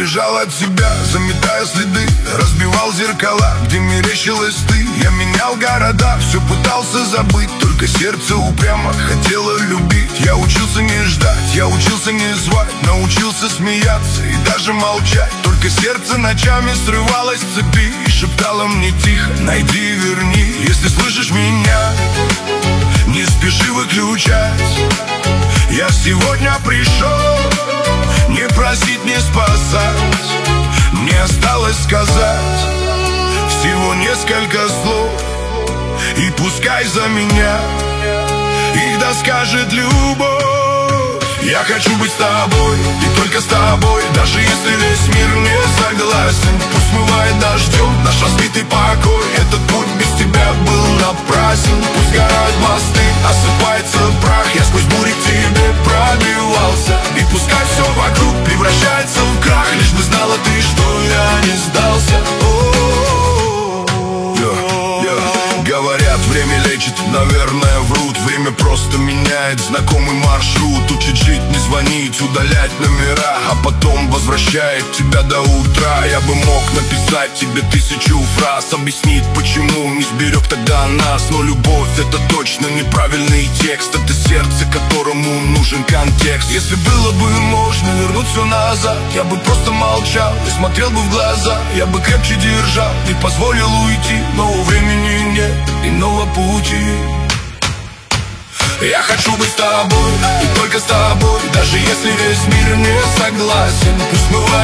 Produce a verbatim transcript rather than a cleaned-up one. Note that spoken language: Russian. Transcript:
бежал от себя, заметая следы, разбивал зеркала, где мерещилась ты. Я менял города, все пытался забыть, только сердце упрямо хотело любить. Я учился не ждать, я учился не звать, научился смеяться и даже молчать. Только сердце ночами срывалось с цепи и шептало мне тихо: найди и верни. Если слышишь меня, не спеши выключать. Я сегодня пришел не просить, не спасать. Мне осталось сказать всего несколько слов, и пускай за меня их доскажет любовь. Я хочу быть с тобой, и только с тобой, даже если весь мир не согласен. Пусть смывает дождем наш разбитый покой, этот путь без тебя был напрасен. Пусть горят мосты, осыпается прах, я сквозь бури к тебе пробивался. И пускай все вокруг превращается в крах, лишь бы знала ты, что я не сдался. Говорят, время лечит, наверное, врут. Время просто меняет знакомый маршрут. Учит жить, не звонить, удалять номера, а потом возвращает тебя до утра. Я бы мог написать тебе тысячу фраз, объяснить, почему не сберег тогда нас. Но любовь — это точно неправильный текст, это сердце, которому нужен контекст. Если было бы можно вернуть все назад, я бы просто молчал и смотрел бы в глаза. Я бы крепче держал, не позволил уйти, но у времени нет иного пути. Я хочу быть с тобой, и только с тобой, даже если весь мир не согласен. Пусть смывает